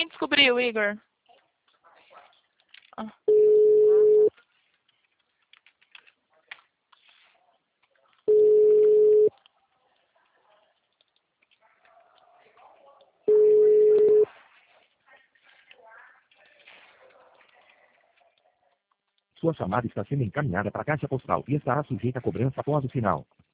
Quem descobriu, Igor? Ah. Sua chamada está sendo encaminhada para a caixa postal e estará sujeita a cobrança após o sinal.